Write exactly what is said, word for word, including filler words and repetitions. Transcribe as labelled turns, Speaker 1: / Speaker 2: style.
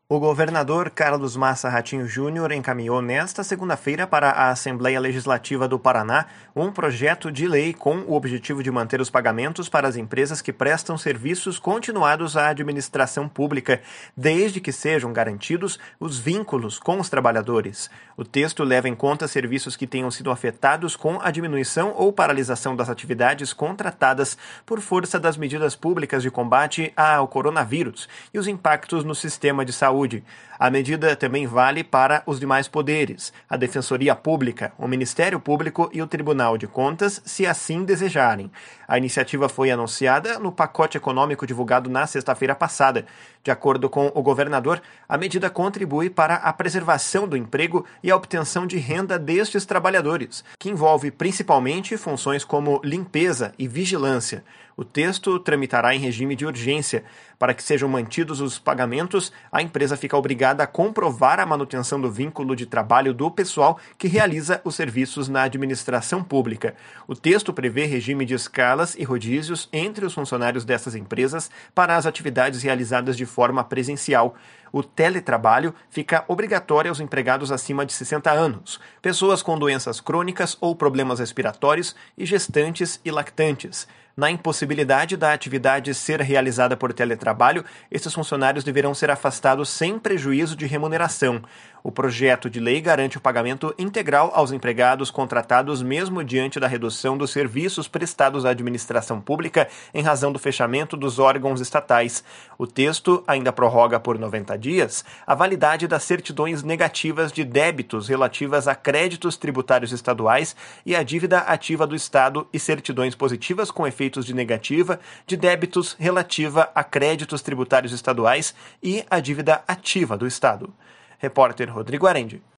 Speaker 1: O governador Carlos Massa Ratinho Júnior encaminhou nesta segunda-feira para a Assembleia Legislativa do Paraná um projeto de lei com o objetivo de manter os pagamentos para as empresas que prestam serviços continuados à administração pública, desde que sejam garantidos os vínculos com os trabalhadores. O texto leva em conta serviços que tenham sido afetados com a diminuição ou paralisação das atividades contratadas por força das medidas públicas de combate ao coronavírus e os impactos no sistema de saúde. A medida também vale para os demais poderes, a Defensoria Pública, o Ministério Público e o Tribunal de Contas, se assim desejarem. A iniciativa foi anunciada no pacote econômico divulgado na sexta-feira passada. De acordo com o governador, a medida contribui para a preservação do emprego e a obtenção de renda destes trabalhadores, que envolve principalmente funções como limpeza e vigilância. O texto tramitará em regime de urgência. Para que sejam mantidos os pagamentos, a empresa fica obrigada a comprovar a manutenção do vínculo de trabalho do pessoal que realiza os serviços na administração pública. O texto prevê regime de escalas e rodízios entre os funcionários dessas empresas para as atividades realizadas de forma presencial. O teletrabalho fica obrigatório aos empregados acima de sessenta anos, pessoas com doenças crônicas ou problemas respiratórios e gestantes e lactantes. Na impossibilidade da atividade ser realizada por teletrabalho, esses funcionários deverão ser afastados sem prejuízo de remuneração. O projeto de lei garante o pagamento integral aos empregados contratados mesmo diante da redução dos serviços prestados à administração pública em razão do fechamento dos órgãos estatais. O texto ainda prorroga por noventa dias a validade das certidões negativas de débitos relativas a créditos tributários estaduais e a dívida ativa do Estado e certidões positivas com efeitos de negativa de débitos relativa a créditos tributários estaduais e a dívida ativa do Estado. Repórter Rodrigo Arendi.